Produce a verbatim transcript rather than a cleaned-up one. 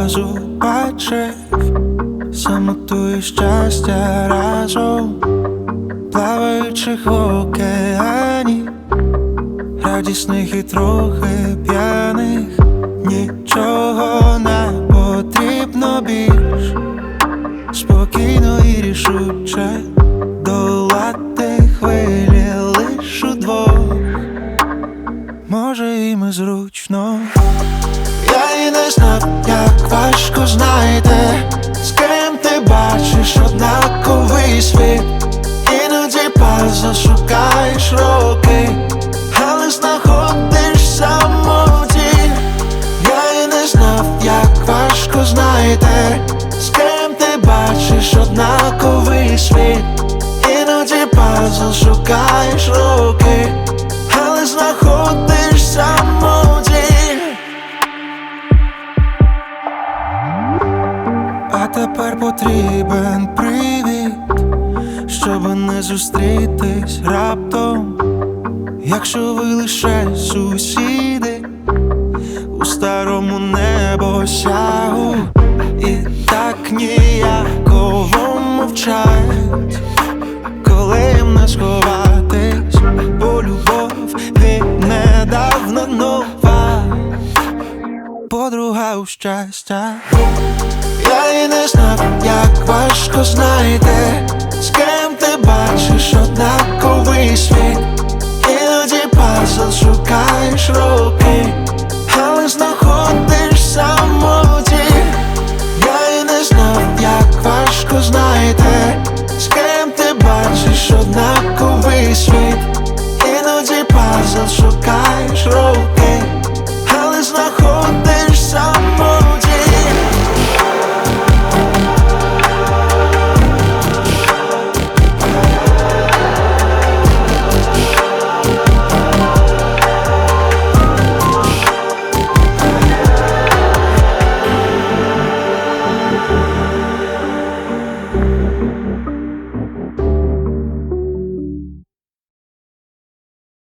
разу бачив самоту і щастя разом, плаваючих в океані, радісних і трохи п'яних. Нічого не потрібно більш, спокійно і рішуче долати хвилі лиш удвох. Може, їм і зручно. Я і не знав, як важко знайти, з ким ти бачиш однаковий світ. Іноді пазл шукаєш роки, але знаходиш самоті. Я і не знав, як важко знайти, з ким ти бачиш однаковий світ. Іноді пазл шукаєш роки, але знаходиш самоті. А тепер потрібен привід, щоб не зустрітись раптом. Якщо ви лише сусіди у старому небосягу, і так ніяково мовчать, коли їм не сховатись, бо любов віднедавна нова, подруга у щастя. Я і не знав, як важко знайти, з ким ти бачиш однаковий світ. Іноді пазл шукаєш роки, але знаходиш самоті. Я і не знав, як важко знайти, з ким ти бачиш однаковий світ.